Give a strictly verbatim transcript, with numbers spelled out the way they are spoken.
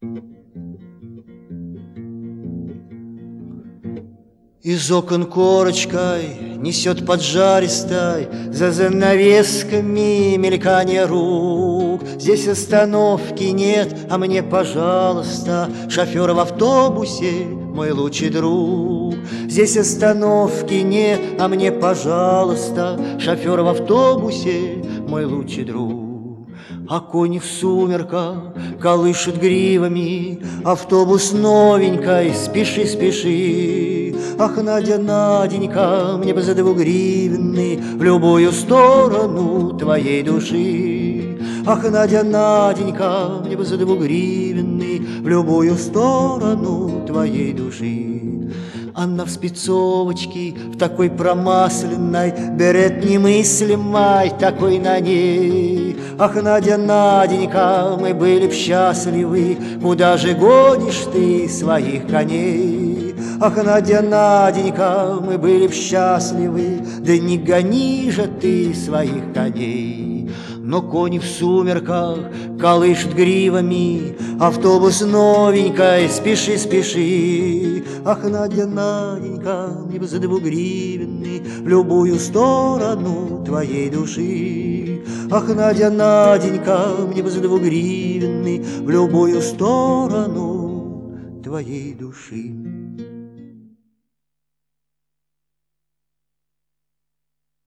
Из окон корочкой несет поджаристой, за занавесками мелькание рук. Здесь остановки нет, а мне, пожалуйста, шофер в автобусе мой лучший друг. Здесь остановки нет, а мне, пожалуйста, шофер в автобусе мой лучший друг. А кони в сумерках колышут гривами, автобус новенькой, спеши, спеши. Ах, Надя, Наденька, мне бы за двугривенный в любую сторону твоей души. Ах, Надя, Наденька, мне бы за двугривенный в любую сторону твоей души. Она в спецовочке, в такой промасленной, берет немыслимой такой на ней. Ах, Надя, Наденька, мы были б счастливы, куда же гонишь ты своих коней? Ах, Надя, Наденька, мы были б счастливы, да не гони же ты своих коней. Но кони в сумерках колышут гривами, автобус новенькой, спеши, спеши. Ах, Надя, Наденька, мне бы за двугривенный в любую сторону твоей души. Ах, Надя, Наденька, мне бы за двугривенный в любую сторону твоей души.